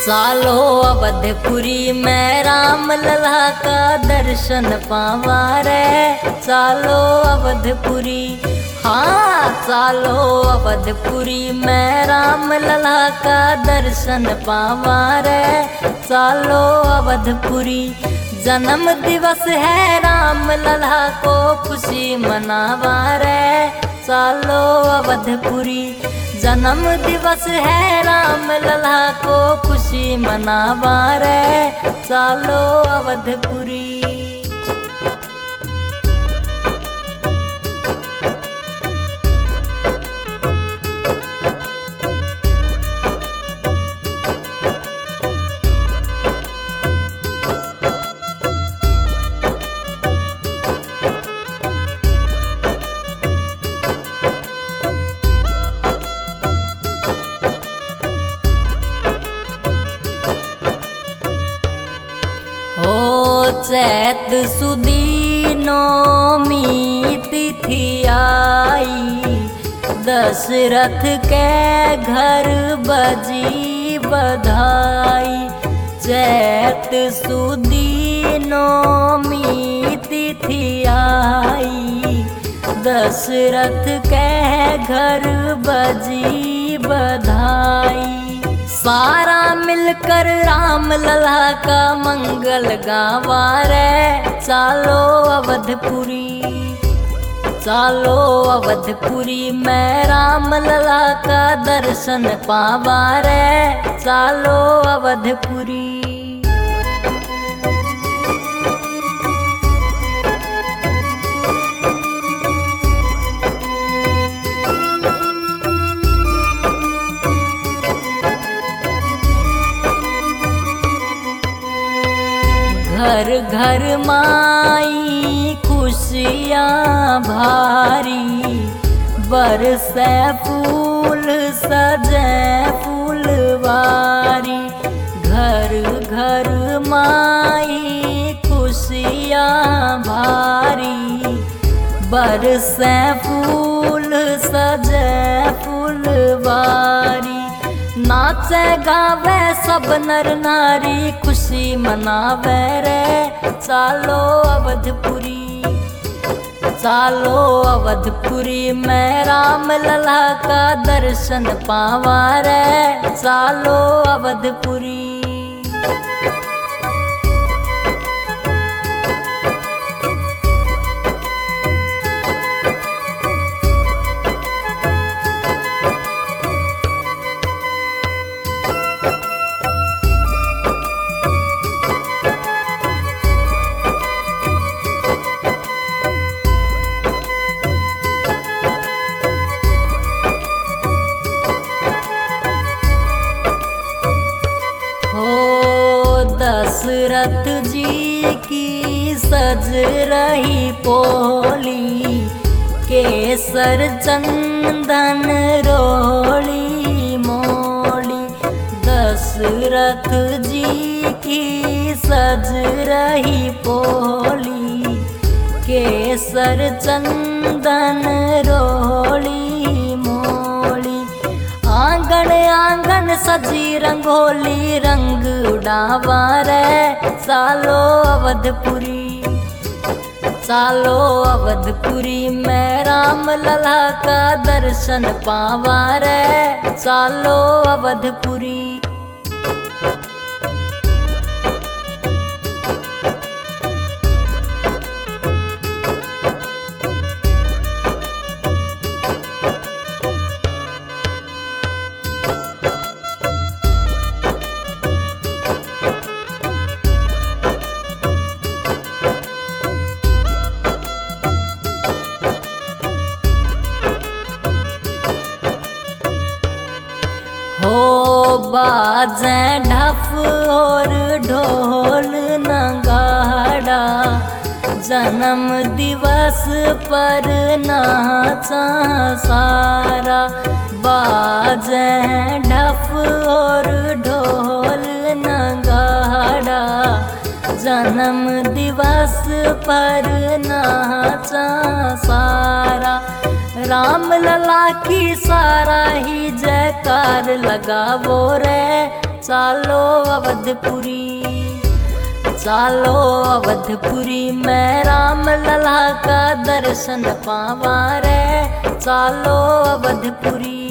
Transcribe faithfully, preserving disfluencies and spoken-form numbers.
सालो अवधपुरी में राम लला का दर्शन पावा रे। सालो अवधपुरी, हाँ सालो अवधपुरी में राम लला का दर्शन पावा रे। सालो अवधपुरी जन्म दिवस है राम लला को खुशी मनावा रे। सालो अवधपुरी जन्म दिवस है राम लला को खुशी मनावा रे। सालो अवधपुरी। चैत सुदी नौमी तिथि आई, दशरथ के घर बजी बधाई। चैत सुदी नौमी तिथि आई, दशरथ के घर बजी बधाई। सारा मिलकर राम लला का मंगल गावा रे। सालो अवधपुरी, सालो अवधपुरी में राम लला का दर्शन पावा रे। सालो अवधपुरी। घर घर माई खुशियाँ भारी, बरसे फूल सजे फूलवारी। घर घर माई खुशियाँ भारी, बरसे फूल सजे फूलवारी। नाचे गावे सब नर नारी खुशी मनावे रे। सालो अवधपुरी, सालो अवधपुरी में राम लला का दर्शन पावा रे। सालो अवधपुरी। दशरथ जी की सज रही पोली, केसर चंदन रोली मोली। दशरथ जी की सज रही पोली, केसर चंदन रोली मोली। आंगन आंगन सजी रंगोली रंग उड़ावा रे। सालो अवधपुरी, सालो अवधपुरी में राम लला का दर्शन पावा रे। सालो अवधपुरी। हो बाजे ढफ और ढोल नगाड़ा, जन्म दिवस पर नाचा सारा। बाजे ढफ और ढोल नगाड़ा, जन्म दिवस पर नाचा सारा। राम लला की सारा ही जयकार लगावो रे। चालो अवधपुरी, चालो अवधपुरी मैं राम लला का दर्शन पावा रे, चालो अवधपुरी।